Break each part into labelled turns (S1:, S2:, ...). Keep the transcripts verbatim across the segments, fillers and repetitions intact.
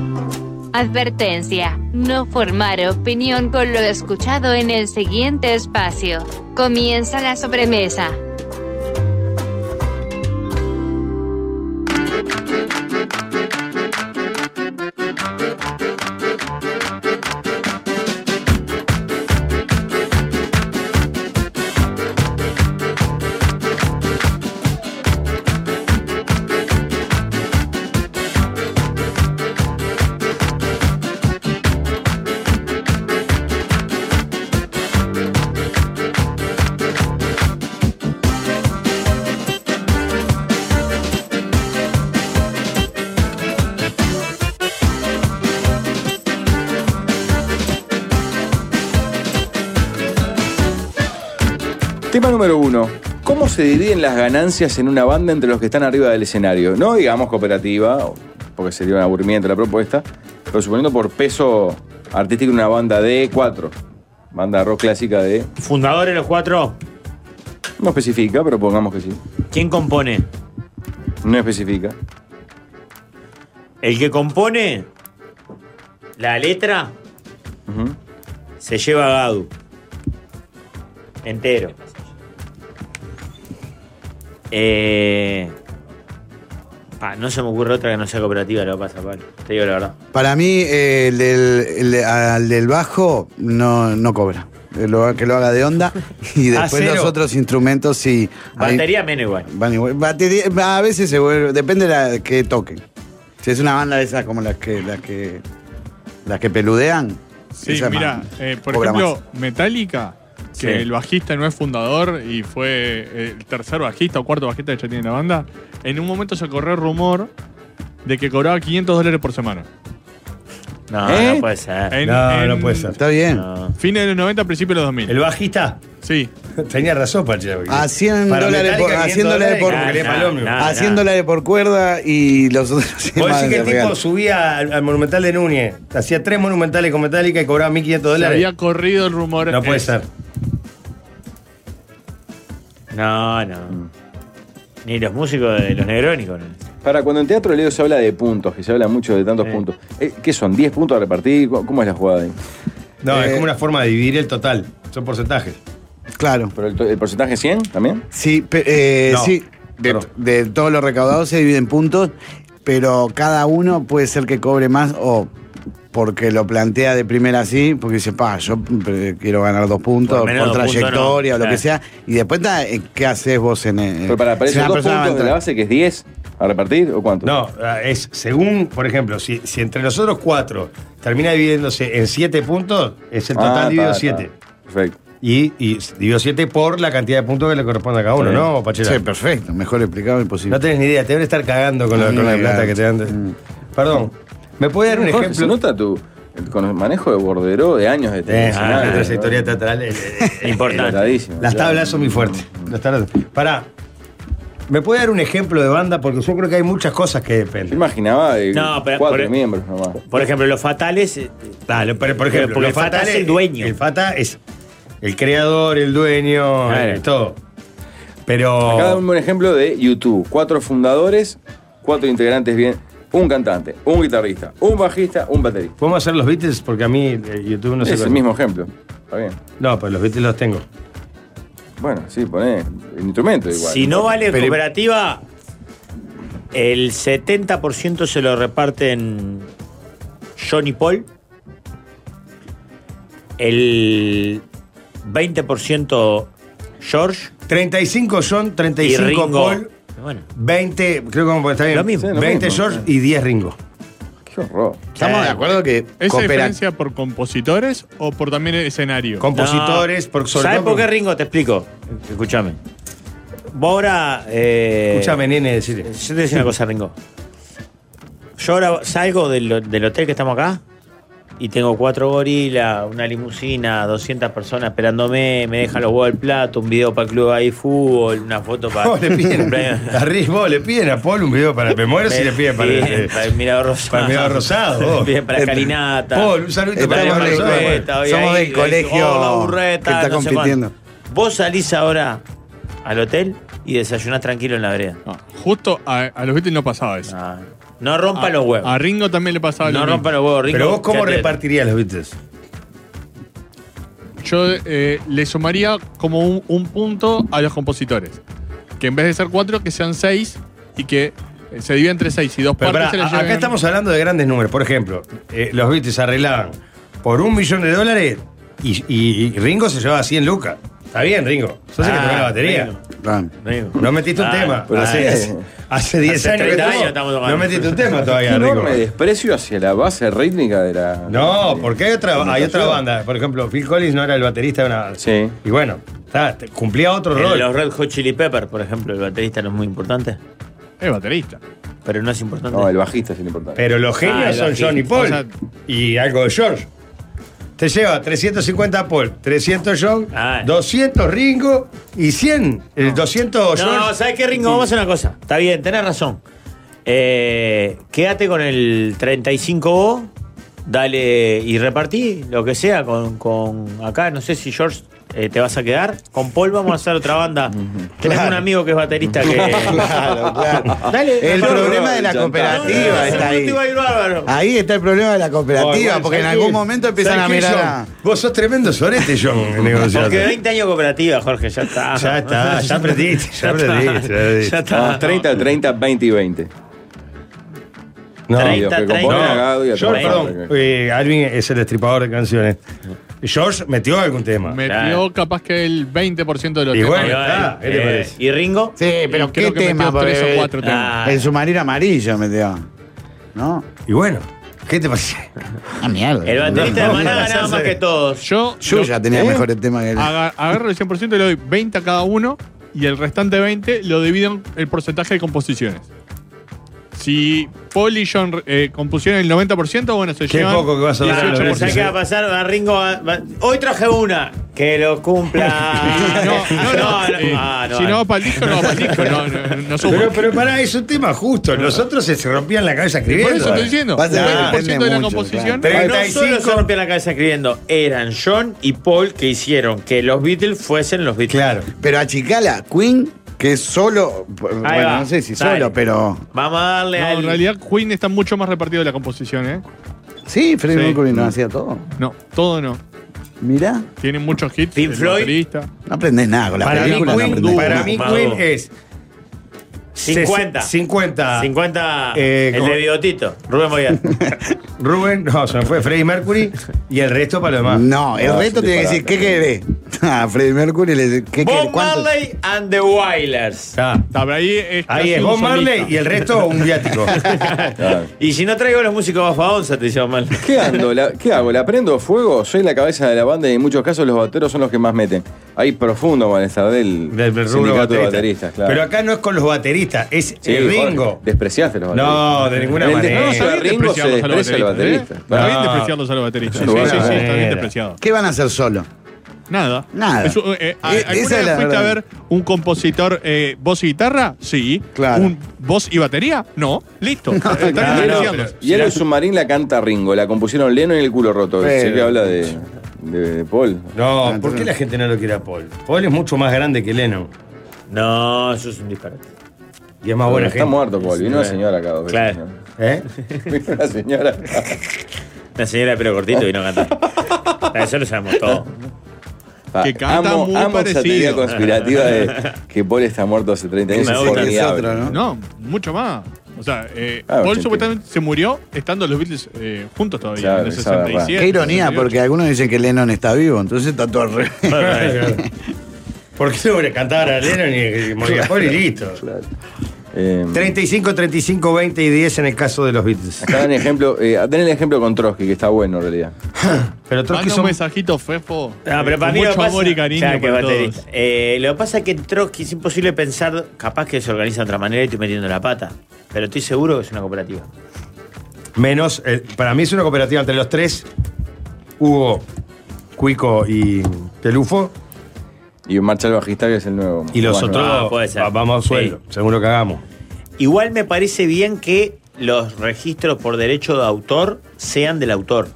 S1: Advertencia: no formar opinión con lo escuchado en el siguiente espacio. Comienza la sobremesa.
S2: Tema número uno. ¿Cómo se dividen las ganancias en una banda entre los que están arriba del escenario? No digamos cooperativa, porque sería un aburrimiento la propuesta, pero suponiendo por peso artístico una banda de cuatro. Banda rock clásica de...
S3: ¿Fundadores los cuatro?
S2: No especifica, pero pongamos que sí.
S3: ¿Quién compone?
S2: No especifica.
S3: El que compone la letra
S2: Uh-huh.
S3: se lleva a Gadu. Entero. Eh, ah, no se me ocurre otra que no sea cooperativa, lo pasa, Pablo. Te digo la verdad.
S4: Para mí, eh, el, del, el de- al del bajo no, no cobra. Eh, lo- que lo haga de onda. Y
S3: Ah,
S4: después
S3: cero.
S4: los otros instrumentos sí. hay-
S3: Batería menos igual.
S4: van igual. Batería, a veces se vuelve. Depende de la que toquen. Si es una banda de esas como las que, las que, las que peludean.
S5: Sí,
S4: esa
S5: mira,
S4: más-
S5: eh, por
S4: cobra
S5: ejemplo, Metallica, que
S3: Sí.
S5: el bajista no es fundador y fue el tercer bajista o cuarto bajista que ya tiene la banda, en un momento se corrió el rumor de que cobraba quinientos dólares por semana.
S3: No,
S2: ¿Eh?
S3: no puede ser.
S5: En-
S6: No,
S5: en
S6: no puede ser.
S4: Está bien.
S3: No.
S5: Fines de los noventa, principios de los dos mil.
S6: ¿El bajista?
S5: Sí.
S6: Tenía razón, Pachero.
S4: A cien
S6: Para
S4: dólares por,
S6: Metallica,
S4: a cien dólares por,
S3: dólares,
S6: quería
S3: nah,
S6: palomio.
S3: nah.
S4: a cien dólares por cuerda y los otros cien
S6: Vos
S4: más
S6: decís que
S4: de
S6: el tipo
S4: regalo.
S6: subía al, al Monumental de Núñez, hacía tres monumentales con Metallica y cobraba mil quinientos
S5: Se
S6: dólares.
S5: había corrido el rumor.
S6: No puede
S5: es-
S6: ser.
S3: No, no. Ni los músicos de los Negrónicos. ¿no?
S2: Para cuando en Teatro Leo se habla de puntos, que se habla mucho de tantos
S3: Sí.
S2: puntos. Eh, ¿Qué son? ¿diez puntos a repartir? ¿Cómo cómo es la jugada ahí?
S6: No, es
S4: Eh,
S6: como una forma de dividir el total. Son porcentajes.
S4: Claro.
S2: ¿Pero el, to- el porcentaje es cien también?
S4: Sí, pe- eh,
S6: No,
S4: sí. De,
S6: perdón.
S4: de todo lo recaudado se divide en puntos, pero cada uno puede ser que cobre más o porque lo plantea de primera así, porque dice, pa, yo eh, quiero ganar dos puntos
S3: Por
S4: por,
S3: menos dos puntos,
S4: trayectoria
S3: no.
S4: o lo que
S3: Claro.
S4: sea. Y después está, eh, ¿qué haces vos en el.
S2: Pero para, para
S4: si
S2: esos
S4: una
S2: dos
S4: persona va a
S2: puntos de la
S4: entrar-
S2: base, que es diez a repartir, ¿o cuánto?
S6: No, es según, por ejemplo, si, si entre nosotros cuatro termina dividiéndose en siete puntos, es el total
S2: Ah,
S6: dividido
S2: está,
S6: siete.
S2: está. Perfecto.
S6: Y, y dividido siete por la cantidad de puntos que le corresponde a cada uno,
S2: Sí.
S6: ¿no, Pachera?
S4: Sí, perfecto, mejor explicado imposible.
S6: No tenés ni idea, te deben estar cagando con, la, con la
S4: Sí,
S6: plata
S4: claro.
S6: que te dan.
S4: Mm.
S6: Perdón, ¿me puede dar un
S2: Jorge,
S6: ejemplo?
S2: se nota tu el con el manejo de bordero de años de
S6: Eh,
S2: televisión.
S6: ah,
S2: ¿no?
S6: trayectoria teatral. eh, eh,
S3: Importante.
S2: Notadísimo,
S6: Las
S2: claro.
S6: tablas son muy fuertes. Las tablas. Pará, ¿me puede dar un ejemplo de banda? Porque yo creo que hay muchas cosas que
S2: Yo
S6: dependen.
S2: imaginaba de
S3: No, pero-
S2: cuatro
S3: por-
S2: miembros nomás.
S3: Por ejemplo, los fatales. eh,
S6: Claro, pero por ejemplo,
S3: porque
S6: los
S3: el Fata
S6: fatales-
S3: es el dueño.
S6: El Fata es el creador, el dueño,
S3: Claro.
S6: eh, todo. Pero.
S2: Acá dame un ejemplo de YouTube. Cuatro fundadores, cuatro integrantes bien. Un cantante, un guitarrista, un bajista, un baterista.
S6: ¿Podemos hacer los Beatles? Porque a mí eh, YouTube no sé.
S2: es el
S6: cuál-
S2: mismo ejemplo. Está bien.
S6: No, pues los Beatles los tengo.
S2: Bueno, sí, poné el instrumento igual.
S3: Si no vale
S4: Pero-
S3: cooperativa, el setenta por ciento se lo reparten John y Paul. El veinte por ciento George
S6: treinta y cinco John, treinta y
S3: y
S6: cinco
S3: Ringo.
S6: Paul,
S3: Bueno,
S6: veinte, creo que está bien.
S3: Lo mismo.
S2: Sí, lo
S6: veinte
S2: mismo.
S6: George y diez Ringo.
S2: Qué horror.
S4: Estamos de acuerdo que
S5: ¿Esa
S4: coopera-
S5: diferencia por compositores o por también el escenario?
S6: Compositores,
S3: no.
S6: por sobre
S3: ¿Sabes
S6: todo
S3: por qué Ringo? Te explico. Escúchame. Vos ahora. eh,
S6: Escúchame, nene, decirle.
S3: Yo te voy a decir una cosa, Ringo. Yo ahora salgo del, del hotel que estamos acá y tengo cuatro gorilas, una limusina, doscientas personas esperándome, me dejan los huevos al plato, un video para el club ahí fútbol, una foto para.
S6: Vos le piden, a Riz, vos le piden a Paul un video para. Me muero si le piden para,
S3: Piden
S6: el-
S3: para el Mirador Rosado.
S6: para el Mirador Rosado, vos.
S3: Me piden para la escalinata.
S6: Paul, un saludito para el
S4: Estamos
S6: Mirador
S4: de-
S6: Rosado.
S3: Burreta, hoy
S4: somos
S3: ahí,
S4: del colegio
S3: oh, la burreta,
S4: que está
S3: no sé
S4: compitiendo.
S3: cuánto. Vos salís ahora al hotel y desayunás tranquilo en la vereda.
S5: No, justo a, a los Beatles no pasaba eso.
S3: Ah, No rompan los huevos.
S5: A Ringo también le pasaba lo
S3: No
S5: mismo.
S3: rompan los huevos, Ringo.
S6: Pero vos, ¿cómo
S3: Fíjate.
S6: repartirías los Beatles?
S5: Yo eh, le sumaría como un, un punto a los compositores. Que en vez de ser cuatro, que sean seis y que eh, se divida entre seis y dos
S6: Pero
S5: partes
S6: pará,
S5: se les
S6: a- acá
S5: lleven.
S6: estamos hablando de grandes números. Por ejemplo, eh, los Beatles arreglaban por un millón de dólares y, y- y Ringo se llevaba cien lucas. Está bien, Ringo. Sos el que
S3: Ah,
S6: toca la batería.
S3: Ringo.
S4: Claro.
S3: Ringo.
S6: No metiste un
S3: Ah,
S6: tema.
S2: pero
S6: hace,
S2: sí.
S6: hace diez
S3: Hace
S6: años que
S3: treinta
S6: tocó.
S3: años estamos tocando.
S6: No metiste un tema
S2: Qué
S6: todavía, Ringo.
S2: enorme desprecio hacia la base rítmica de la.
S6: No,
S2: de-
S6: porque hay otra,
S2: de
S6: hay otra
S2: notación.
S6: banda. Por ejemplo, Phil Collins no era el baterista de una.
S2: Sí.
S6: Y bueno, está, te- cumplía otro
S3: En
S6: rol.
S3: los Red Hot Chili Peppers, por ejemplo, el baterista no es muy importante,
S5: Es baterista.
S3: pero no es importante.
S2: No, el bajista es el importante.
S6: Pero los genios
S3: Ah, el
S6: son
S3: bajista.
S6: John y Paul.
S5: O sea-
S6: y algo de George. Te lleva trescientos cincuenta Paul, trescientos John,
S3: Ah.
S6: doscientos Ringo y cien. El doscientos
S3: No,
S6: George.
S3: ¿sabes qué, Ringo? Vamos a hacer una cosa. Está bien, tenés razón. Eh, quédate con el treinta y cinco O, dale y repartí lo que sea con, con acá. No sé si George eh, te vas a quedar. Con Paul vamos a hacer otra banda. Tenemos
S4: Claro.
S3: un amigo que es baterista que.
S4: Claro, claro.
S3: Dale,
S4: El
S3: no,
S4: problema de la
S2: no, no,
S4: cooperativa
S3: no,
S4: está
S3: no,
S4: ahí.
S3: te va a ir bárbaro.
S4: Ahí está el problema de la
S6: Oh,
S4: cooperativa,
S6: igual,
S4: porque en
S6: ¿sabes
S4: algún
S6: qué?
S4: momento empiezan
S6: ¿Sabes
S4: a
S6: qué,
S4: mirar
S6: John?
S4: a...
S6: Vos sos tremendo sorete, John, en negociación.
S3: Porque veinte años cooperativa, Jorge, ya está.
S6: Ya está, ya aprendiste, ya aprendiste, ya aprendiste.
S3: Ya está.
S2: Vamos, treinta, treinta, veinte y veinte.
S6: No,
S2: Y
S3: treinta,
S2: los que
S3: treinta.
S2: componen
S6: no.
S2: a Gado y a
S6: George,
S2: todos.
S6: perdón, eh, Alvin es el destripador de canciones. George metió algún tema.
S5: Metió
S3: Claro.
S5: capaz que el veinte por ciento de los
S6: Y
S5: temas.
S6: bueno, está, ¿qué te
S3: Eh,
S6: parece?
S3: ¿Y Ringo?
S4: Sí, pero
S5: Y
S4: ¿qué
S5: creo que
S4: tema?
S5: metió tres
S4: Porque
S5: o cuatro temas.
S3: Ah,
S4: el submarino amarillo metió. ¿No?
S6: Y bueno, ¿qué te parece?
S4: Ah, mierda.
S3: el baterista de
S6: No,
S3: Maná
S6: no,
S3: ganaba
S6: no,
S3: más
S6: no,
S3: que todos.
S5: Yo,
S4: Yo
S5: lo-
S4: ya tenía
S2: ¿Eh?
S4: mejores temas que él.
S5: aga- agarro el cien por ciento y le doy veinte a cada uno y el restante veinte lo divido en el porcentaje de composiciones. Si Paul y John eh, compusieron el noventa por ciento, bueno, se
S6: Qué
S5: llevan
S6: poco que vas a dar,
S5: dieciocho por
S6: Lorenzo.
S3: ¿Sabes
S5: ciento.
S3: qué va a pasar? Va Ringo va- va- Hoy traje una. Que lo cumpla.
S5: No, no, no. eh,
S3: ah, no,
S5: si
S3: no.
S5: no va para el disco, no va para el disco. No, no, no suma.
S6: Pero, pero pará, es un tema justo. Nosotros se, se rompían la cabeza
S5: Por
S6: escribiendo.
S5: eso estoy diciendo,
S4: Va a ser-
S5: veinte por ciento de la
S4: depende mucho,
S5: composición.
S6: claro.
S3: Pero no
S6: treinta y cinco.
S3: solo se rompían la cabeza escribiendo, eran John y Paul que hicieron que los Beatles fuesen los Beatles.
S6: Claro.
S4: Pero achicala, Queen, que es solo. Bueno,
S3: va.
S4: no sé si
S3: Dale.
S4: solo, pero.
S3: Vamos a darle
S5: No,
S3: al.
S5: en realidad Queen está mucho más repartido de la composición, ¿eh?
S4: Sí, Freddie
S5: Sí.
S4: Mercury no hacía todo.
S5: No, todo no.
S4: Mirá,
S5: Tienen muchos hits.
S3: Pink
S5: el
S3: Floyd.
S5: baterista.
S4: no aprendés nada con la
S6: Para mí,
S4: película. no
S6: Queen,
S4: aprendés
S6: para
S4: nada.
S6: mí
S3: Mago.
S6: Queen es
S3: cincuenta.
S6: cincuenta.
S3: cincuenta.
S6: Eh,
S3: el
S6: como-
S3: de Bigotito. Rubén Moyano.
S6: Rubén, no, se me fue Freddie Mercury y el resto para lo demás.
S4: No, el
S2: No,
S4: resto
S2: es un
S4: tiene que decir, ¿qué
S2: disparate.
S4: querés? A Freddie Mercury le dice, ¿qué querés?
S3: Bob
S4: ¿Cuánto?
S3: Marley and the Wailers.
S6: Está.
S5: Está, pero ahí es,
S6: Ahí
S5: casi
S6: es
S5: un
S6: Bob Marley
S5: solista.
S6: y el resto un viático.
S2: Claro.
S3: Y si no traigo los músicos bajo onza, te dice Bob Marley.
S2: ¿Qué, ando? La- ¿Qué hago? ¿La prendo fuego? Soy la cabeza de la banda y en muchos casos los bateros son los que más meten. Hay profundo malestar del,
S6: Del rubro
S2: sindicato de
S6: baterista.
S2: bateristas, claro.
S6: Pero acá no es con los bateristas, es
S2: Sí,
S6: el
S2: Jorge,
S6: Ringo.
S2: despreciaste a los bateristas.
S6: No, de ninguna
S2: En el
S6: manera.
S2: descanso
S5: Está
S2: de
S5: bien
S2: Ringo se
S5: despreciarlos a los
S2: desprecia al
S5: bateristas.
S2: baterista.
S5: ¿eh? Está bien
S6: No.
S5: despreciarlos a los bateristas. Sí,
S2: No,
S5: sí, sí,
S2: no,
S5: está bien
S6: no.
S5: despreciado.
S4: ¿Qué van a hacer solo?
S5: Nada.
S4: Nada.
S5: Es un- eh, ¿a-
S4: E-
S5: ¿Alguna
S4: esa es
S5: vez
S4: la
S5: fuiste a
S4: verdad.
S5: ver un compositor eh, voz y guitarra? Sí.
S4: Claro.
S5: ¿Un voz y batería? No. Listo. Están
S6: claro,
S5: despreciándolos.
S2: Y el submarino la canta Ringo, la compusieron Lennon y el culo roto.
S4: Pero-
S2: Sé que habla de, de, de Paul.
S6: No,
S4: Ah,
S6: ¿por
S4: entonces-
S6: qué la gente no lo quiere a Paul? Paul es mucho más grande que Lennon.
S3: No, eso es un disparate.
S6: Y es más buena
S2: Está
S6: gente.
S2: muerto Paul, vino una señora acá. dos veces,
S3: Claro.
S2: ¿no?
S6: ¿Eh?
S2: Vino una señora.
S3: Una señora de pelo cortito y no canta. Eso lo sabemos todo.
S2: Ah,
S5: Que canta
S2: amo,
S5: muy
S2: amo esa teoría
S5: parecido.
S2: conspirativa de que Paul está muerto hace treinta años.
S3: Me
S2: es
S3: gusta.
S2: formidable.
S4: Es otro, ¿no?
S5: No, mucho más. O sea, eh,
S2: Ah,
S5: Paul
S2: ochenta.
S5: supuestamente se murió estando los Beatles eh, juntos todavía,
S2: Claro,
S5: en el
S2: esa
S5: sesenta y
S2: verdad.
S5: siete.
S4: Qué ironía,
S5: sesenta y ocho.
S4: porque algunos dicen que Lennon está vivo, entonces está todo al revés.
S6: ¿Por qué no le cantar a Lennon y, y moría Paul y listo?
S2: Claro. Eh,
S6: treinta y cinco, treinta y cinco, veinte y diez en el caso de los Beatles.
S2: acá dan ejemplo, eh, den el ejemplo con Trotsky, que está bueno en realidad.
S6: Pero Trotsky
S5: Manda un
S6: son...
S5: mensajito, Fefo.
S3: No,
S5: eh,
S3: pero para
S5: con
S3: mí lo
S5: mucho
S3: que pasa,
S5: amor y cariño
S3: Claro, que
S5: para
S3: baterista.
S5: todos.
S3: Eh, lo que pasa es que en Trotsky es imposible pensar, capaz que se organiza de otra manera y estoy metiendo la pata. Pero estoy seguro que es una cooperativa.
S6: Menos, eh, para mí es una cooperativa entre los tres. Hugo, Cuico y Pelufo.
S2: Y marcha el bajista, que es el nuevo.
S6: Y los
S2: Bueno,
S6: otros,
S3: ah, puede ser.
S6: va- vamos a sueldo, según lo que hagamos.
S3: Igual me parece bien que los registros por derecho de autor sean del autor.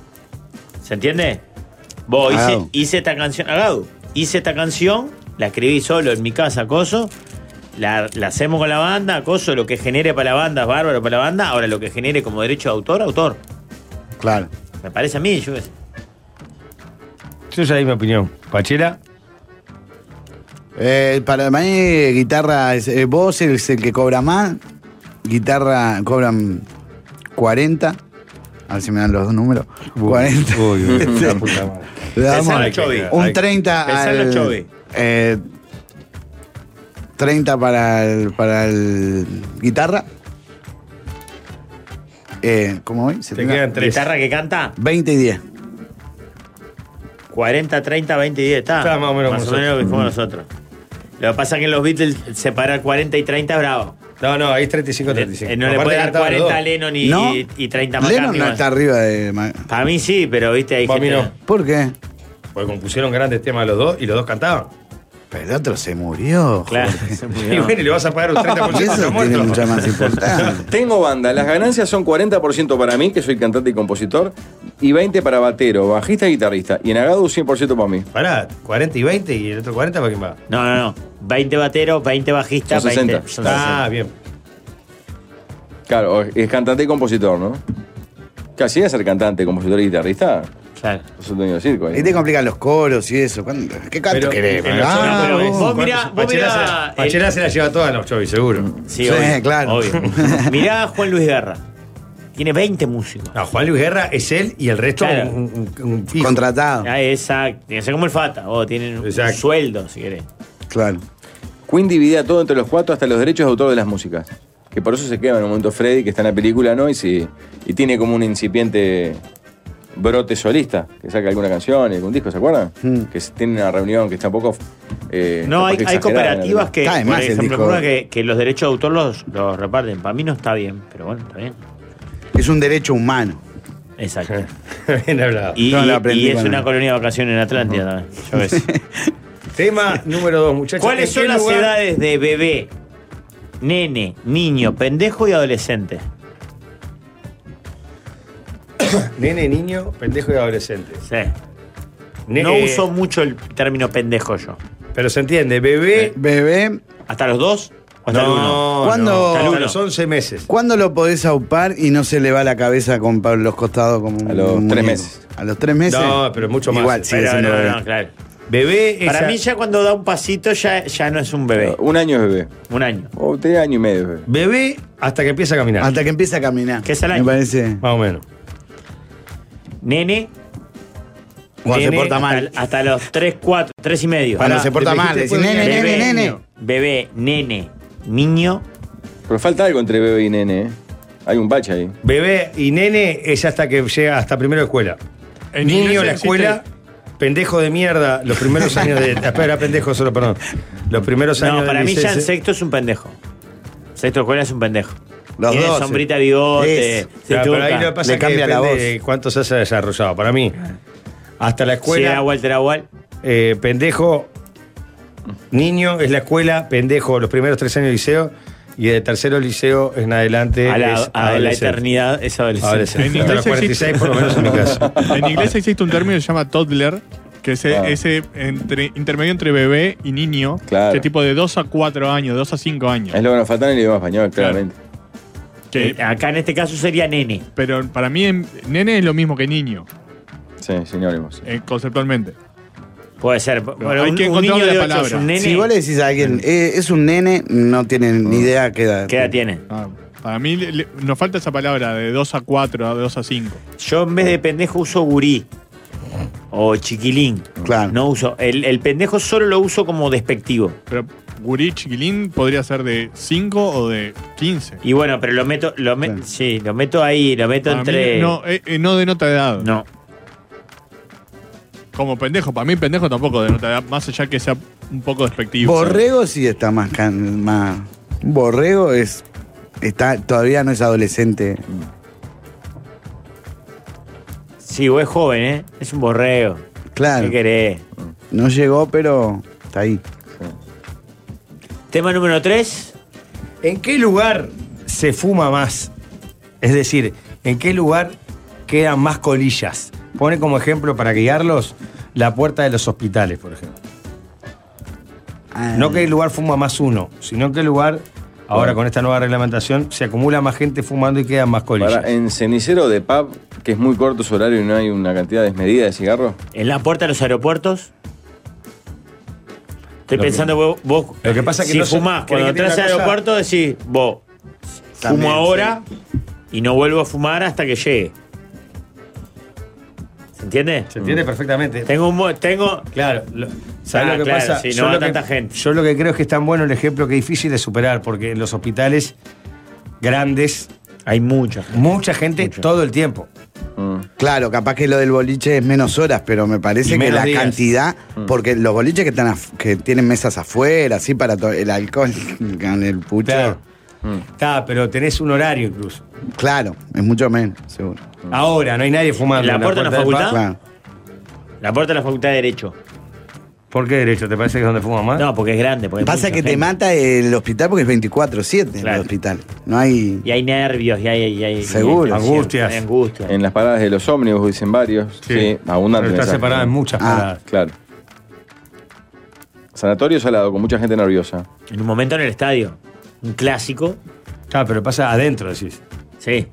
S3: ¿Se entiende? Vos hice,
S4: Agado.
S3: hice esta canción, Agado, hice esta canción, la escribí solo en mi casa, coso, la, la hacemos con la banda, acoso, lo que genere para la banda es bárbaro para la banda, ahora lo que genere como derecho de autor, autor.
S4: Claro.
S3: Me parece a mí, yo qué sé.
S6: Yo ya di mi opinión. Pachela.
S4: Eh, para mí, guitarra, es, eh, voz es el que cobra más. Guitarra cobran cuarenta. A ver si me dan los dos números. cuarenta.
S6: Uy, uy, la puta madre.
S4: Le damos
S3: Pensá en la Chovi.
S4: un treinta
S3: Pensá en la
S4: al,
S3: Chovi.
S4: eh, treinta para el, para el guitarra. Eh, ¿Cómo voy?
S6: Te quedan tres.
S3: Guitarra que canta,
S4: veinte y diez.
S3: cuarenta, treinta, veinte y diez, está.
S6: Está más o menos
S3: Más
S6: como
S3: o menos lo que fuimos
S6: nosotros.
S3: nosotros. Lo que pasa es que en los Beatles separar cuarenta y treinta es bravo.
S6: No, no, ahí es treinta y cinco, treinta y cinco.
S3: Eh, no le
S6: Aparte
S3: puede dar
S6: cantaban los
S3: cuarenta a
S6: dos.
S3: Lennon y,
S4: No.
S3: y, y treinta a
S4: Lennon
S3: McCartney.
S4: no
S3: más.
S4: está arriba de. Ma-
S3: Para mí sí, pero viste, hay
S6: Para mí
S3: gente.
S6: no.
S4: ¿Por qué?
S6: Porque compusieron grandes temas los dos y los dos cantaban.
S4: Pero el otro se murió.
S3: Claro,
S4: Jorge.
S3: se
S6: Y
S3: murió.
S6: bueno, y le vas a pagar un treinta por ciento
S4: Eso
S6: de
S4: tiene
S6: muerto.
S4: mucha más importancia.
S2: Tengo banda, las ganancias son cuarenta por ciento para mí, que soy cantante y compositor, y veinte para batero, bajista y guitarrista. Y en Agadu cien por ciento para mí.
S6: Pará, cuarenta y veinte y el otro cuarenta para quién va.
S3: No, no, no. veinte bateros, veinte bajistas,
S2: Son sesenta.
S3: veinte. Son
S6: Ah,
S3: sesenta.
S6: bien.
S2: Claro, es cantante y compositor, ¿no? Casi llega a ser cantante, compositor y guitarrista.
S3: Claro.
S2: Es un dueño de circo. ¿eh?
S4: Ahí te complican los coros y eso. ¿Cuándo- ¿Qué canto
S6: Pero
S4: querés?
S6: en los
S4: Ah,
S3: Chovis, pero
S4: vos.
S3: vos mirá, vos
S6: Pachela,
S3: mirá.
S6: se, la- Pachela se la lleva todas a los Chovis, seguro.
S3: Sí,
S4: Sí,
S3: obvio,
S4: claro.
S3: obvio. Mirá a Juan Luis Guerra. Tiene veinte músicos.
S6: No, Juan Luis Guerra es él y el resto
S3: Claro.
S6: un, un- un fijo.
S4: Contratado.
S3: Ah, exacto. Tiene que ser como el Fata. Vos tienen un
S6: Exacto.
S3: sueldo, si querés.
S4: Claro.
S2: Queen dividía todo entre los cuatro, hasta los derechos de autor de las músicas. Que por eso se queda en un momento Freddy, que está en la película, ¿no? Y, si, y tiene como un incipiente brote solista, que saca alguna canción, algún disco, ¿se acuerdan?
S4: Mm.
S2: Que se- tiene una reunión que está un poco. eh,
S3: No,
S2: capaz
S3: hay,
S2: que
S3: hay
S2: exagerada,
S3: cooperativas
S2: ¿no?
S3: que,
S4: Cae
S3: por
S4: más el
S3: ejemplo,
S4: disco.
S3: una que, que los derechos de autor los, los reparten. Para mí no está bien, pero bueno, está bien.
S4: Es un derecho humano.
S3: Exacto.
S6: Bien hablado.
S3: Y,
S4: No, lo
S3: y-
S4: aprendí
S3: y es
S4: con
S3: una
S4: él.
S3: colonia de vacaciones en Atlántida también. Yo qué sé.
S6: Tema número dos, muchachos.
S3: ¿Cuáles
S6: ¿En
S3: son
S6: qué
S3: las
S6: lugar-
S3: edades de bebé, nene, niño, pendejo y adolescente?
S6: Nene, niño, pendejo y adolescente.
S3: Sí.
S6: Ne-
S3: No
S6: eh,
S3: uso mucho el término pendejo yo.
S6: Pero se entiende, bebé.
S4: Bebé,
S3: ¿Hasta los dos? ¿O hasta el uno?
S6: No,
S4: ¿Cuándo-
S6: no,
S3: Hasta el
S6: hasta
S3: uno.
S6: los once meses.
S4: ¿cuándo lo podés aupar y no se le va la cabeza con pa- los costados como un
S2: A los
S4: un
S2: tres
S4: muñeco?
S2: meses.
S4: A los tres meses.
S6: No, pero mucho más.
S4: Igual, sigue
S3: Pero
S4: siendo
S3: no,
S4: bebé.
S3: no, claro.
S6: Bebé es.
S3: Para
S6: a-
S3: mí ya cuando da un pasito ya, ya no es un bebé.
S2: Un año es bebé.
S3: Un año.
S2: O tres años y medio es bebé.
S6: Bebé hasta que empieza a caminar.
S4: Hasta que empieza a caminar.
S3: ¿Qué es el
S4: Me
S3: año?
S4: parece.
S6: Más o menos.
S3: Nene.
S4: Cuando se
S3: nene,
S4: porta mal.
S3: Hasta, hasta los tres, cuatro, tres y medio.
S4: Cuando
S6: Pará,
S4: se porta
S6: te
S4: mal.
S6: dijiste
S4: Decís,
S6: después
S4: nene,
S6: de
S4: nene,
S3: bebé,
S4: nene.
S3: Bebé, nene, niño.
S2: Pero falta algo entre bebé y nene, ¿eh? Hay un bache ahí.
S6: Bebé y nene es hasta que llega hasta primero de escuela.
S5: En
S6: Niño
S5: inglés
S6: en la
S5: existe-
S6: escuela, pendejo de mierda, los primeros años de. Espera, pendejo solo, perdón. Los primeros años
S3: No, para
S6: del
S3: mí ya en
S6: liceo-
S3: sexto es un pendejo. Sexto de escuela es un pendejo.
S4: Los
S3: Tiene
S4: dos.
S3: sombrita, bigote,
S4: Eso.
S3: se
S6: Claro, pero ahí
S3: tuca.
S6: lo que pasa
S4: Le
S6: es que
S4: cambia la
S6: depende
S4: voz.
S6: de cuánto se haya desarrollado. Para mí, hasta la
S3: Si era
S6: escuela,
S3: Walter Agual.
S6: eh, pendejo, niño es la escuela, pendejo los primeros tres años de liceo, y de tercero liceo en adelante
S3: A la,
S6: es
S3: a la
S6: adolescente.
S3: eternidad es adolescente.
S6: Adolescente.
S5: En
S6: Hasta
S5: inglés
S6: los cuarenta y seis, por lo menos en mi caso.
S5: En inglés existe un término que se llama toddler, que es
S2: Ah.
S5: ese entre, intermedio entre bebé y niño,
S2: Claro.
S5: que tipo de dos a cuatro años, dos a cinco años.
S2: Es lo que nos falta en el idioma español, claramente.
S5: Que-
S3: Eh, Acá en este caso sería nene.
S5: pero para mí, en- nene es lo mismo que niño,
S2: Sí, sinónimos.
S5: eh, conceptualmente.
S3: Puede ser. Bueno,
S5: hay
S3: un,
S5: que
S3: un
S5: encontrar
S3: niño
S5: la
S3: de ocho
S5: palabra.
S3: es un nene.
S4: Si vos le decís a alguien, eh, es un nene, no tienen ni idea qué edad.
S3: ¿Qué edad tiene?
S5: Ah, para mí le- le- nos falta esa palabra de dos a cuatro, de dos a cinco.
S3: Yo en vez de pendejo uso gurí. O chiquilín.
S4: Claro.
S3: No uso. El, el pendejo solo lo uso como despectivo.
S5: Pero gurí chiquilín podría ser de cinco o de quince.
S3: Y bueno, pero lo meto, lo me-
S4: Claro.
S3: sí, lo meto ahí, lo meto
S5: Para mí
S3: entre.
S5: no, eh, eh, no denota edad.
S3: No.
S5: Como pendejo, para mí pendejo tampoco denota edad, más allá que sea un poco despectivo.
S4: Borrego sí está más, can- más. Un borrego es. Está, todavía no es adolescente.
S3: Sí, vos es joven, ¿eh? Es un borrego.
S4: Claro.
S3: ¿Qué querés?
S4: No llegó, pero está ahí.
S3: Tema número tres.
S6: ¿En qué lugar se fuma más? Es decir, ¿en qué lugar quedan más colillas? Pone como ejemplo para guiarlos la puerta de los hospitales, por ejemplo.
S4: Ah.
S6: No que el lugar fuma más uno, sino que el lugar, ahora
S2: Bueno.
S6: con esta nueva reglamentación, se acumula más gente fumando y quedan más colillas.
S2: Para, en cenicero de pub, que es muy corto su horario y no hay una cantidad desmedida de cigarros.
S3: En la puerta de los aeropuertos. Estoy
S6: Lo que-
S3: pensando, vos, vos
S6: Lo que pasa es que
S3: si
S6: no se-
S3: fumás,
S6: creen
S3: cuando
S6: que tiene
S3: entras al
S6: una cosa-
S3: aeropuerto decís, vos,
S4: También,
S3: fumo ahora y no vuelvo a fumar hasta que llegue. ¿Se entiende?
S6: Se entiende perfectamente.
S3: Tengo un... mo- Tengo...
S6: Claro, lo- ¿sabes
S3: Ah,
S6: lo que
S3: claro,
S6: pasa?
S3: sí, no
S6: Yo
S3: va
S6: lo que-
S3: tanta gente.
S6: Yo lo que creo es que es tan bueno el ejemplo que es difícil de superar, porque en los hospitales grandes,
S3: Hay mucha gente.
S6: mucha gente
S3: Mucha.
S6: todo el tiempo.
S2: Mm.
S4: Claro, capaz que lo del boliche es menos horas, pero me
S6: Y
S4: parece que
S6: menos
S4: la
S6: días.
S4: cantidad, porque los boliches que están af- que tienen mesas afuera, así para to- el alcohol con el pucho.
S6: Claro.
S2: Mm.
S6: Está, pero tenés un horario incluso.
S4: Claro, es mucho menos, seguro.
S6: Ahora, no hay nadie fumando.
S3: ¿En la puerta de la
S6: del
S3: facultad?
S6: pub.
S4: Claro.
S3: La puerta de la Facultad de Derecho.
S6: ¿Por qué derecho? ¿Te parece que es donde fuma más?
S3: No, porque es grande. Porque hay
S4: Pasa
S3: mucha
S4: que te
S3: gente.
S4: mata el hospital porque es veinticuatro siete
S3: Claro.
S4: el hospital. No hay.
S3: Y hay nervios, y hay... Y hay
S4: Seguro.
S3: y hay tensión,
S6: Angustias.
S3: Hay angustias.
S2: En las paradas de los ómnibus dicen varios. Sí, abundante.
S6: Pero está
S2: mensaje.
S6: separada en muchas
S4: Ah.
S6: paradas.
S2: Claro. Sanatorio salado, con mucha gente nerviosa.
S3: En un momento en el estadio. Un clásico.
S6: Claro, pero pasa adentro, decís.
S3: Sí.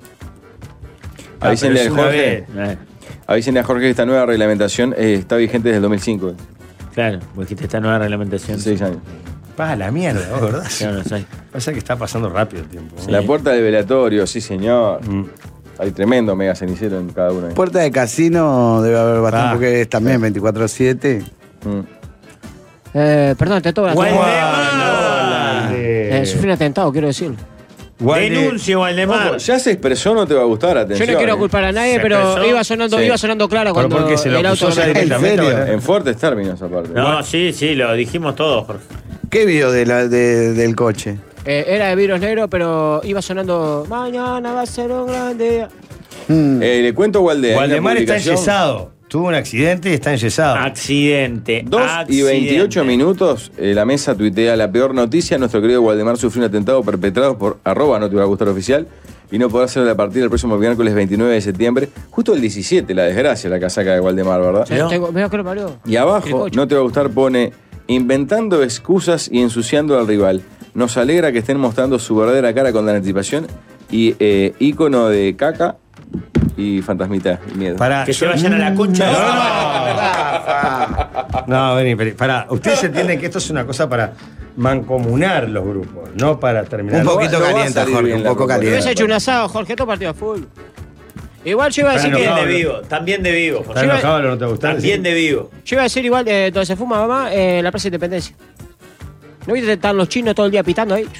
S6: Ah,
S2: Avísenle
S6: pero
S2: al
S6: es una
S2: Jorge.
S6: vez.
S3: Eh,
S2: Avísenle a Jorge que esta nueva reglamentación eh, está vigente desde el dos mil cinco.
S3: Claro, vos dijiste esta nueva reglamentación.
S2: Seis años.
S6: Pa, la mierda, vos, ¿verdad?
S3: Yo no sé.
S6: Pasa que está pasando rápido el tiempo. ¿no?
S2: La puerta del velatorio, sí señor.
S6: Mm.
S2: Hay tremendo mega cenicero en cada uno. ahí.
S4: Puerta de casino debe haber bastante
S6: Ah.
S4: porque es también veinticuatro siete.
S2: Mm.
S7: Eh, perdón, te toca.
S3: ¡Waldemar!
S7: Eh, sufrí un atentado, quiero decirlo.
S6: Walde-
S3: Denuncio, Waldemar.
S2: Ojo, ya se expresó, no te va a gustar,
S7: Yo
S2: atención.
S7: no quiero
S2: eh.
S7: culpar a nadie,
S3: ¿Se
S7: pero
S3: expresó?
S7: iba sonando,
S2: Sí.
S7: iba sonando claro
S6: ¿Pero
S7: cuando
S6: por qué se lo
S7: el auto
S6: acusó ya
S7: lo-
S6: directamente?
S4: ¿En serio?
S6: ¿verdad?
S2: En fuertes términos, aparte.
S3: No, sí, sí, lo dijimos todos, Jorge.
S4: ¿Qué vio de la, de- del coche?
S7: Eh, era de vidrios negros, pero iba sonando mañana va a ser un gran día.
S4: Mm.
S2: Eh, le cuento, Waldemar.
S6: Waldemar está enyesado. Tuvo un accidente y está enyesado.
S3: Accidente.
S2: dos y veintiocho
S3: accidente.
S2: minutos, eh, la mesa tuitea la peor noticia. Nuestro querido Waldemar sufrió un atentado perpetrado por arroba no te va a gustar oficial y no podrá hacerlo a partir del próximo miércoles veintinueve de septiembre. Justo el diecisiete, la desgracia, la casaca de Waldemar, ¿verdad?
S7: Sí, tengo- Mira que lo parió.
S2: Y
S7: El
S2: abajo,
S7: coche.
S2: no te va a gustar, pone inventando excusas y ensuciando al rival. Nos alegra que estén mostrando su verdadera cara con la anticipación y eh, ícono de caca y fantasmita y miedo.
S6: Para,
S3: Que se vayan a la concha de su madre.
S6: No, vení, vení. Para, ustedes entienden que esto es una cosa para mancomunar los grupos, no para terminar.
S4: Un
S2: no va-
S4: poquito
S2: no va a
S4: caliente,
S2: salir
S4: Jorge,
S2: bien
S4: un
S2: la
S4: poco
S2: propuesta.
S7: Hubiese
S4: caliente.
S7: hecho un asado, Jorge, todo partido a full. Igual yo iba a decir
S6: Bueno,
S7: que.
S3: También
S6: no,
S3: de
S6: no.
S3: vivo, también de vivo, Jorge.
S6: ¿Estás enojado o no te gusta?
S3: También de vivo.
S7: Yo iba a decir igual eh, donde se fuma mamá, eh, en la Plaza Independencia. ¿No viste que están los chinos todo el día pitando ahí?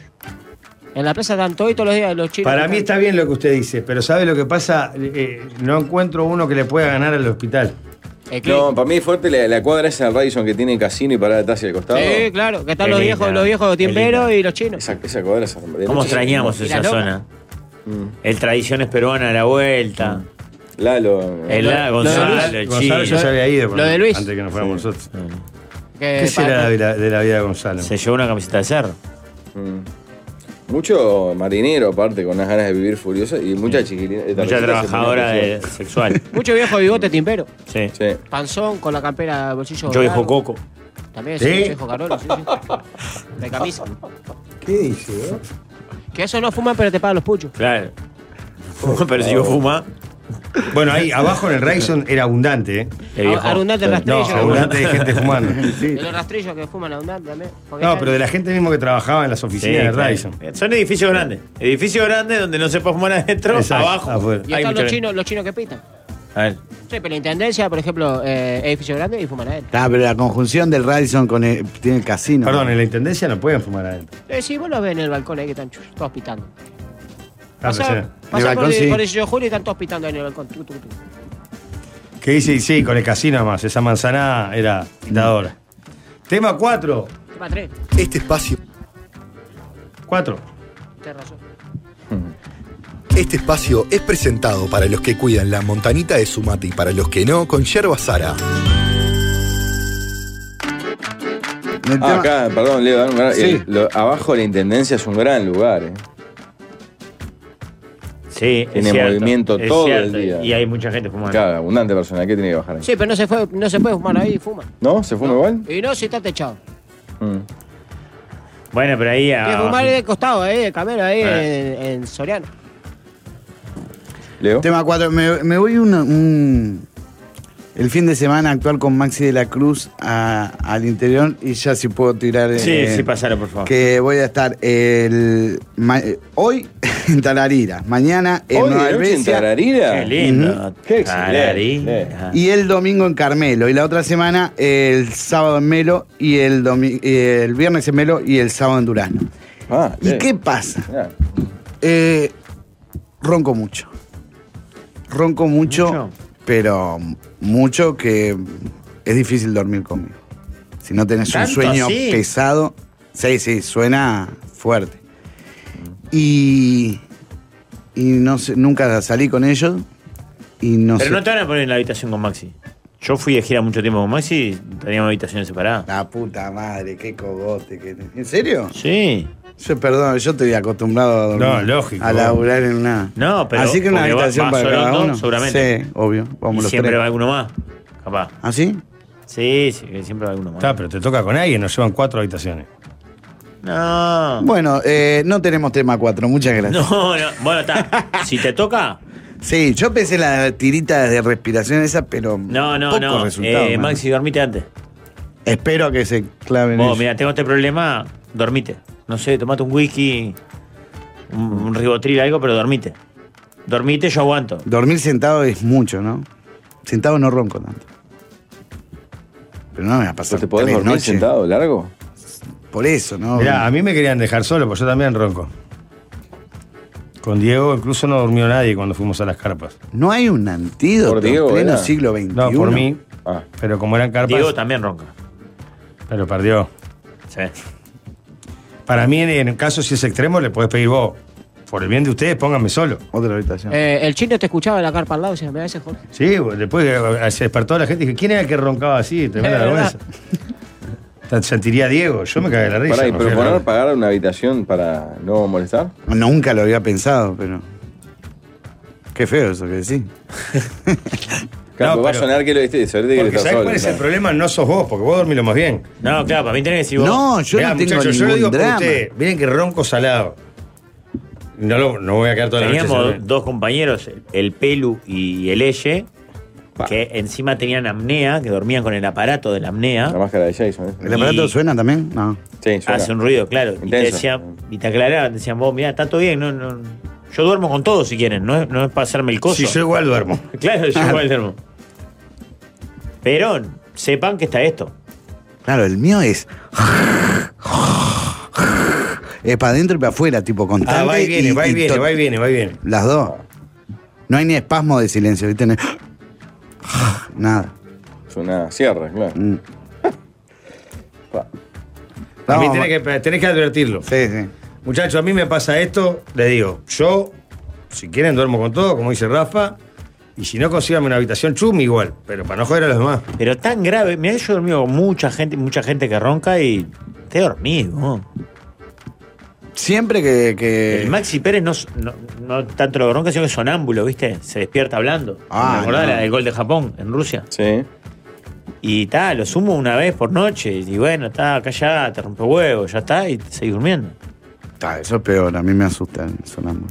S7: En la plaza están todos, todos los días los chinos.
S6: Para mí está bien lo que usted dice, pero ¿sabe lo que pasa? Eh, no encuentro uno que le pueda ganar al hospital.
S7: Eh, que-
S2: No, para mí es fuerte la, la cuadra esa del Radisson que tiene casino y parada atrás hacia el costado.
S7: Sí, claro, que están
S3: Qué
S7: los
S3: linda,
S7: viejos, los viejos
S3: qué
S7: timberos
S3: linda.
S7: y los chinos.
S2: Esa, esa cuadra es de
S3: ¿Cómo
S2: mucha-
S3: extrañamos
S7: Y
S3: esa
S7: la loca.
S3: zona?
S2: Mm.
S3: El Tradiciones Peruana a la vuelta.
S2: Lalo.
S3: El
S7: Lo-
S3: la-
S7: lo de
S3: Gonzalo,
S7: Luis-
S3: el
S6: Gonzalo
S3: chino.
S6: ya se había ido.
S7: Lo de Luis.
S6: Antes que nos fuéramos nosotros.
S7: Que
S6: ¿Qué será
S7: para-
S6: de la, de la vida de Gonzalo?
S3: Se llevó una camiseta de cerro.
S2: Mm. Mucho marinero, aparte, con unas ganas de vivir furiosa y mucha chiquilina. de
S3: Mucha
S2: tardecita se
S3: trabajadora
S2: ponía
S3: de,
S2: sexual.
S3: sexual.
S7: Mucho viejo bigote timbero.
S3: Sí.
S2: Sí.
S7: Panzón con la campera bolsillo.
S3: Yo
S7: largo.
S3: dijo Coco.
S7: También,
S6: ¿Sí?
S7: sí, yo dijo Carolo, sí, sí. De camisa.
S6: ¿Qué dice? eh?
S7: Que eso no fuman, pero te pagan los puchos.
S3: Claro. Pero si vos fumás.
S6: Bueno, ahí abajo en el Radisson era abundante, ¿eh?
S3: el viejo.
S7: Abundante
S2: Sí.
S7: rastrillo.
S6: No, abundante de gente fumando.
S7: De los rastrillos que fuman abundante también. Porque
S6: No,
S7: están-
S6: pero de la gente mismo que trabajaba en las
S3: Sí,
S6: oficinas del
S3: claro.
S6: Radisson.
S3: Son edificios grandes. Edificios grandes donde no se puede fumar adentro,
S6: Exacto,
S3: abajo.
S6: afuera.
S7: Y
S3: hay
S7: están
S3: mucha
S7: los
S3: gente.
S7: chinos, los chinos que pitan.
S3: A ver.
S7: Sí, pero la intendencia, por ejemplo, eh, edificio grande y fuman adentro.
S4: Ah, pero la conjunción del Radisson con el, tiene el casino.
S6: Perdón, en la intendencia no pueden fumar adentro.
S7: Eh, sí, vos los ves en el balcón ahí que están chus, todos pitando.
S6: Ah,
S7: Pasá,
S6: pero sí.
S7: pasá
S4: En el
S7: por,
S4: balcón, sí.
S7: por dieciséis de julio y están todos pitando ahí en el balcón. Tu, tu, tu.
S6: Que dice, sí, con el casino más. Esa manzana era quitadora. Tema cuatro.
S7: Tema tres,
S8: Este espacio,
S6: Cuatro.
S7: tenés razón.
S8: este espacio es presentado para los que cuidan la montanita de su mate y para los que no, con yerba Sara.
S4: El
S2: Ah,
S4: tema-
S2: acá, perdón, Leo, dan un gran-
S4: Sí.
S2: el- lo- abajo de la intendencia es un gran lugar. eh.
S3: Sí, es
S2: Tiene
S3: cierto,
S2: movimiento
S3: es
S2: todo el
S3: cierto,
S2: día.
S3: Y hay mucha gente fumando.
S2: Claro, abundante personal. ¿Qué tiene que bajar ahí?
S7: Sí, pero no se, fue, no se puede fumar ahí, fuma.
S2: ¿No? ¿Se fuma igual?
S7: Y no, si está techado.
S2: Mm.
S3: Bueno, pero ahí...
S7: Que
S3: A...
S7: fumar de costado, ahí, de camero, ahí
S3: Eh.
S7: en, en Soriano.
S2: Leo.
S4: Tema cuatro. Me, me voy un, un- el fin de semana a actuar con Maxi de la Cruz a- al interior y ya si puedo tirar.
S3: Sí,
S4: eh,
S3: sí, pasalo, por favor.
S4: Que voy a estar el, ma- hoy en Tararira, mañana en
S2: ¿Hoy
S4: Nueva
S2: de noche en
S4: Helvecia
S3: Qué
S2: Tararira?
S3: lindo.
S4: Ujú.
S2: Qué
S3: Tararira.
S2: excelente.
S4: y el domingo en Carmelo. Y la otra semana el sábado en Melo y el, domi- y el viernes en Melo y el sábado en Durazno.
S2: Ah,
S4: ¿Y
S2: bien.
S4: qué pasa?
S2: Ah,
S4: Eh, ronco mucho. Ronco mucho,
S3: ¿Mucho?
S4: pero mucho que es difícil dormir conmigo. Si no tenés un
S3: ¿Tanto
S4: sueño
S3: así?
S4: pesado, sí, sí, suena fuerte. Y, y no sé, nunca salí con ellos y no
S3: Pero
S4: sé.
S3: no te van a poner en la habitación con Maxi. Yo fui de gira mucho tiempo con Maxi y teníamos habitaciones separadas.
S4: La puta madre, qué cogote. Que... ¿En serio?
S3: Sí.
S4: Yo, perdón, yo estoy acostumbrado a dormir.
S6: No, lógico.
S4: A laburar en una.
S3: No, pero
S4: Así que una
S3: porque va-
S4: habitación
S3: va
S4: para
S3: solo
S4: cada
S3: dos,
S4: uno.
S3: seguramente.
S4: Sí, obvio. Vamos
S3: Y
S4: los
S3: siempre
S4: tres.
S3: va alguno más. Capaz.
S4: ¿Ah, sí?
S3: Sí, sí, que siempre va alguno más.
S6: Está, pero te toca con alguien, nos llevan cuatro habitaciones.
S3: No.
S4: Bueno, eh, no tenemos tema cuatro, muchas gracias.
S3: No, no. Bueno, está. Si te toca.
S4: Sí, yo pensé la tirita de respiración esa, pero.
S3: No, no,
S4: poco
S3: no.
S4: resultado,
S3: Eh,
S4: man.
S3: Maxi, dormite antes.
S4: Espero que se claven.
S3: Vos,
S4: ellos.
S3: mira, tengo este problema, dormite. No sé, tomate un whisky, un, un ribotril, algo, pero dormite. Dormite, yo aguanto.
S4: Dormir sentado es mucho, ¿no? Sentado no ronco tanto. Pero no me va a pasar.
S2: ¿Pero te podés
S4: tres
S2: dormir
S4: noches.
S2: sentado largo?
S4: Por eso, ¿no?
S6: Mirá, a mí me querían dejar solo, pues yo también ronco. Con Diego incluso no durmió nadie cuando fuimos a las carpas.
S4: No hay un antídoto
S2: Por Diego,
S4: en pleno
S2: era.
S4: siglo veintiuno.
S6: No, por mí,
S2: Ah.
S6: pero como eran carpas,
S3: Diego también ronca.
S6: pero perdió.
S3: Sí.
S6: Para mí, en, en caso si es extremo, le podés pedir vos. Por el bien de ustedes, pónganme solo.
S4: Otra habitación.
S7: Eh, el chino te escuchaba en la carpa al lado y decía, me ese Jorge.
S6: Sí, después eh, se despertó la gente y dije, ¿quién era el que roncaba así? Te da
S7: Es
S6: vergüenza. Te sentiría Diego, yo me cagué de la risa.
S2: Pará, ¿y
S6: me fui a
S2: proponer
S6: la-
S2: pagar una habitación para no molestar?
S4: Nunca lo había pensado, pero. Qué feo eso que decís.
S2: Claro,
S6: No,
S2: va a
S6: pero-
S2: sonar que lo viste, sobre que
S6: Porque
S2: estás
S6: ¿sabés
S2: solo.
S6: cuál es el
S2: claro.
S6: problema? No sos vos, porque vos dormís lo más bien.
S3: No, claro, para mí tenés que decir vos.
S4: No, yo
S6: Mirá,
S4: no tengo
S6: muchachos, yo
S4: ningún
S6: lo digo por
S4: drama.
S6: ustedes. Miren que ronco salado. No, lo- no voy a quedar toda la noche.
S3: Teníamos
S6: sin-
S3: dos compañeros, el Pelu y el Eye, que encima tenían apnea, que dormían con el aparato de la apnea.
S2: La máscara de Jason. ¿eh?
S4: ¿El aparato
S3: Y-
S4: suena también? No.
S2: Sí, suena.
S3: Hace un ruido, claro. Y te,
S2: Intenso.
S3: decían, y te aclaraban, te decían, vos, mirá, está todo bien, no, no, yo duermo con todo si quieren, no es, no es para hacerme el coso.
S6: Si yo igual duermo.
S3: Claro, yo igual duermo. Pero sepan que está esto.
S4: Claro, el mío es. Es para adentro y para afuera, tipo constante.
S6: Ah, va y viene, va y viene,
S4: to-
S6: va y viene, va y viene.
S4: Las dos. No hay ni espasmo de silencio, ¿viste? No hay- Nada.
S2: Es una sierra, claro.
S4: Mm.
S2: Pa.
S6: A mí
S4: No,
S6: tenés que, tenés que advertirlo.
S4: Sí, sí.
S6: Muchachos, a mí me pasa esto, les digo, yo, si quieren, duermo con todo, como dice Rafa, y si no, consíganme una habitación chumi igual, pero para no joder a los demás.
S3: Pero tan grave, mirá, yo he dormido con mucha gente, mucha gente que ronca y te dormís, vos.
S4: Siempre que. que-
S3: El Maxi Pérez no, no, no tanto lo ronca, sino que es sonámbulo, ¿viste? Se despierta hablando.
S4: Ah,
S3: ¿Me acordás
S4: no.
S3: la del gol de Japón en Rusia?
S2: Sí.
S3: Y tal, lo sumo una vez por noche. Y bueno, está, acá ya te rompe huevo, ya está, y te seguís durmiendo.
S4: Ah, eso es peor, a mí me asusta el sonámbulo.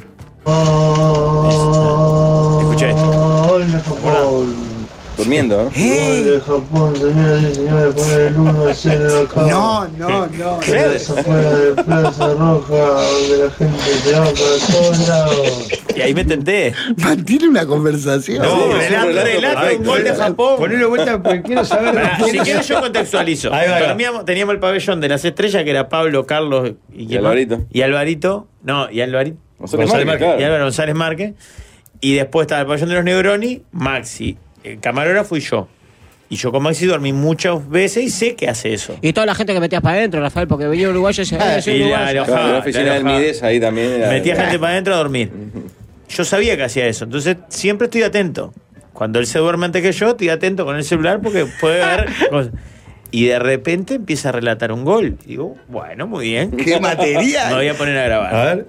S3: Escucha esto.
S9: Hola, Japón.
S2: Durmiendo, ¿no?
S9: Hola, Japón, señoras y señores, poner el uno a cero acá.
S4: No, no, no.
S9: Estás afuera de Plaza Roja, donde la gente te va para todos lados.
S3: Y ahí me tenté.
S4: Mantiene una conversación.
S3: No,
S2: Sí, es un
S3: relato,
S2: relato
S3: relato de un
S2: perfecto.
S3: gol de Japón.
S6: Ponelo vuelta porque quiero saber.
S3: Pará, si quieres yo contextualizo.
S6: Ahí va, ahí va.
S3: Dormíamos- teníamos el pabellón de las estrellas que era Pablo, Carlos y,
S2: Y
S3: ¿quién más?
S2: Alvarito.
S3: Y Alvarito. No, y Alvarito.
S2: González
S6: González
S2: Márquez,
S6: Márquez.
S3: Y
S2: claro.
S3: Álvaro González Márquez. Y después estaba el pabellón de los Negroni, Maxi. El camarógrafo fui yo. Y yo con Maxi dormí muchas veces y sé que hace eso.
S7: Y toda la gente que metías para adentro, Rafael, porque venía uruguayo y decía, eh, soy
S3: Y la-
S7: uruguayo.
S3: la-
S2: Claro, la oficina
S3: la
S2: del
S3: enojada.
S2: Mides ahí también era.
S3: Metía gente para adentro a dormir. Yo sabía que hacía eso. Entonces siempre estoy atento. Cuando él se duerme antes que yo, estoy atento con el celular porque puede ver cosas. Y de repente empieza a relatar un gol. Y digo, bueno, muy bien.
S4: ¡Qué material!
S3: Me voy a poner a grabar.
S6: A ver.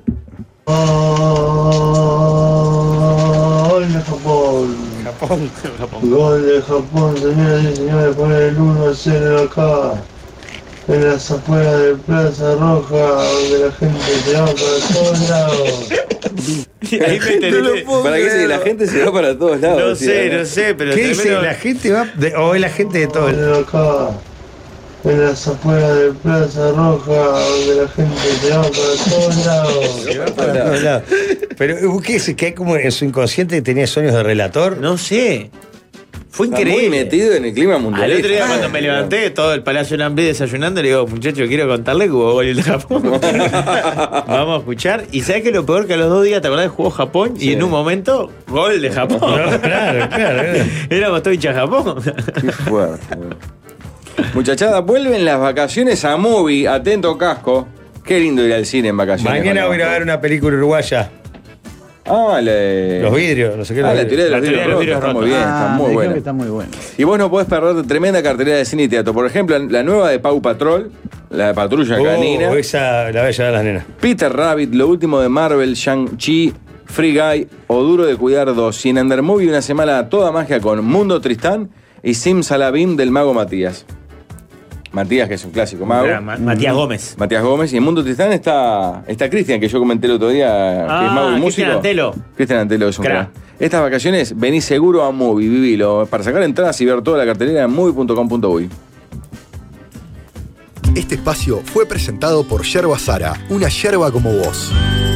S9: Hola, Japón.
S6: Japón.
S3: Japón.
S9: Gol de Japón, señoras y señores, poner el uno a cero acá. en las afueras de Plaza Roja, donde la gente se va para todos lados.
S3: Ahí me enteré.
S2: No lo puedo ¿Para qué dice la gente se va para todos lados?
S3: No
S2: decía,
S3: sé, no sé, pero
S6: ¿Qué dice?
S3: tremendo-
S6: ¿La gente va de- o es la gente de todo el...
S9: Bueno, acá, en las afueras de Plaza Roja, donde la gente se va para todos lados.
S6: Se va para todos lados. Pero, ¿qué es? ¿Que hay como en su inconsciente tenía sueños de relator?
S3: No sé. Fue
S2: Está
S3: increíble.
S2: muy metido en el clima mundial.
S3: Al otro día cuando me levanté, todo el Palacio Lambrí desayunando, le digo, muchachos, quiero contarle que hubo gol de Japón. Vamos a escuchar. Y ¿sabes qué es lo peor? Que a los dos días, ¿te acordás que jugó Japón?
S2: Sí.
S3: Y en un momento, gol de Japón.
S6: No, claro, claro, claro.
S3: Éramos todos hinchas Japón.
S2: Qué fuerte. boludo. Muchachada, vuelven las vacaciones a Movie. Atento casco. Qué lindo ir al cine en vacaciones.
S6: Mañana
S2: con
S6: voy a ir a ver una película uruguaya.
S2: Ah, la de...
S6: Los vidrios, no sé qué.
S2: Ah,
S6: los
S2: la teoría de
S3: La
S2: los
S3: teoría de los
S2: vidrios rotos. Está
S3: vidrios
S2: muy
S3: rotos.
S2: bien,
S4: Ah,
S2: está
S4: me
S2: muy
S4: dijeron
S2: buena.
S4: que está muy bueno.
S2: Y vos no podés perder tremenda cartelera de cine y teatro. Por ejemplo, la nueva de Pau Patrol, la de Patrulla
S6: Oh,
S2: Canina,
S6: esa la voy a llevar a las nenas.
S2: Peter Rabbit, lo último de Marvel, Shang-Chi, Free Guy o Duro de Cuidar dos. Y en Under Movie una semana a toda magia con Mundo Tristán y Sim Salabim del mago Matías. Matías, que es un clásico mago.
S3: Era Ma- Matías Gómez.
S2: Matías Gómez. Y en Mundo Tristán está, está Cristian, que yo comenté el otro día, que es
S3: Ah,
S2: mago y músico.
S3: Cristian Antelo.
S2: Cristian Antelo es un
S3: Crack.
S2: crack. Estas vacaciones venís seguro a Movie, vivilo. Para sacar entradas y ver toda la cartelera en movie punto com punto uy.
S8: Este espacio fue presentado por Yerba Sara, una yerba como vos.